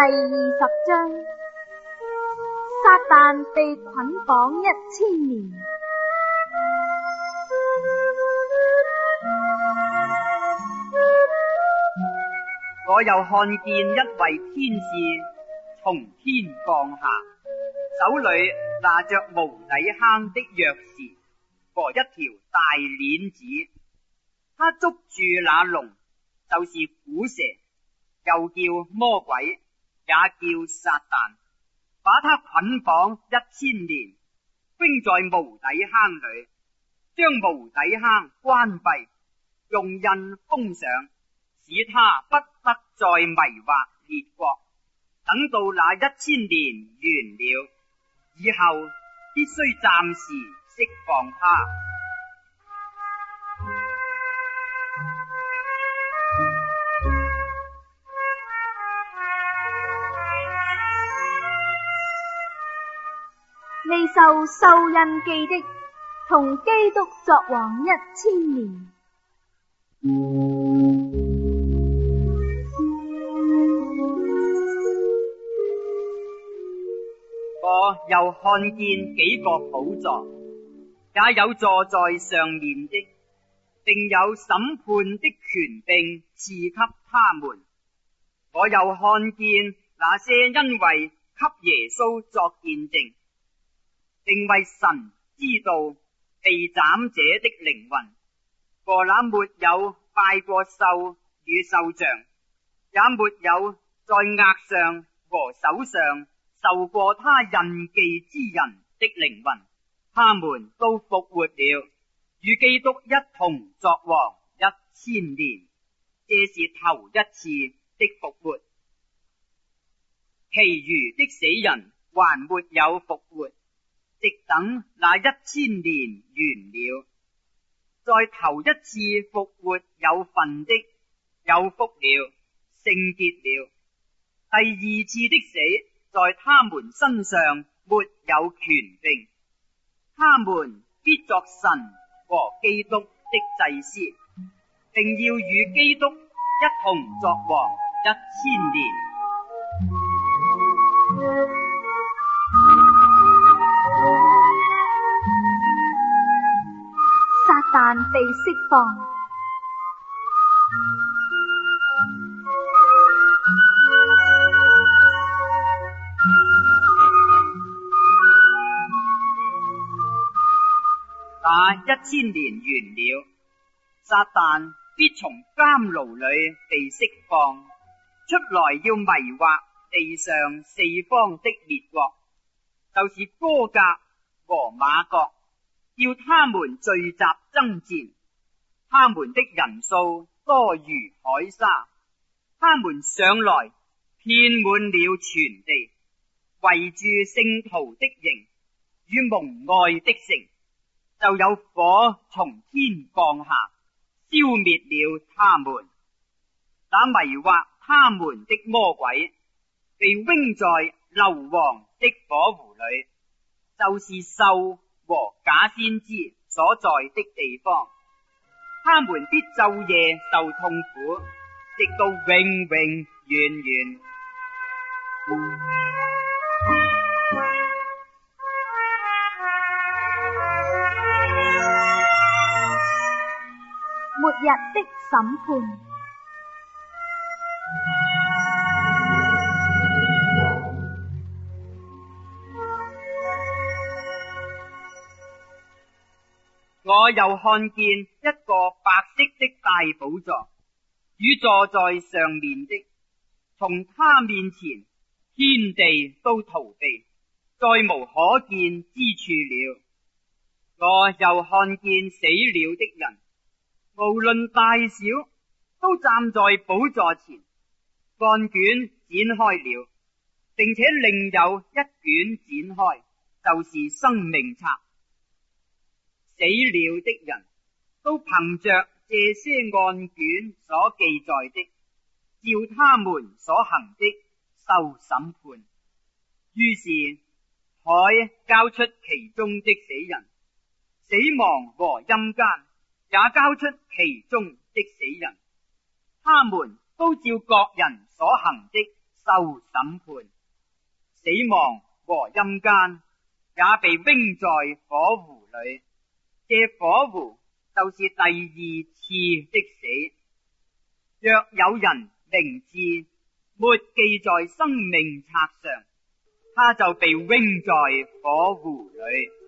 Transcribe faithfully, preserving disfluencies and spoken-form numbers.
二十章，撒旦被捆綁一千年。 我又看見一位天使從天降下，手裏拿着無底坑的鑰匙和一條大鏈子。他捉住那龍，就是古蛇，又叫魔鬼，也叫撒旦，把他捆綁一千年，封在無底坑裏，將無底坑關閉，用印封上，使他不得再迷惑列國。等到那一千年完了以後，必須暫時釋放他。 未受受印記的，同基督作王一千年。 我又看見幾個寶座，也有坐在上面的，並有審判的權柄賜給他們。我又看見那些因為給耶穌作見證，並為神知道被斬者的靈魂，和那沒有拜過獸與獸像，也沒有在額上和手上受過他印記之人的靈魂，他們都復活了，與基督一同作王一千年。這是頭一次的復活。其餘的死人還沒有復活，直等那一千年完了。在頭一次復活有份的，有福了，聖潔了。第二次的死在他們身上沒有權柄，他們必作神和基督的祭司，並要與基督一同作王一千年。 撒旦被釋放。 那一千年完了，撒旦必從監牢裏被釋放出來，要迷惑地上四方的列國，就是歌革和瑪各，叫他們聚集爭戰。他們的人數多如海沙，他們上來遍滿了全地，圍住聖徒的營與蒙愛的城，就有火從天降下，消滅了他們。那迷惑他們的魔鬼被扔在硫磺的火湖裏，就是獸和假先知所在的地方。他們必晝夜受痛苦，直到永永遠遠。 末日的審判。 我又看見一個白色的大寶座，與坐在上面的，從他面前天地都逃避，再無可見之處了。我又看見死了的人，無論大小，都站在寶座前，案卷展開了，並且另有一卷展開，就是生命冊。死了的人都憑着這些案卷所記載的，照他們所行的受審判。於是海交出其中的死人，死亡和陰間也交出其中的死人，他們都照各人所行的受審判。死亡和陰間也被扔在火湖裏，這火湖就是第二次的死。若有人名字沒記在生命冊上，他就被扔在火湖裏。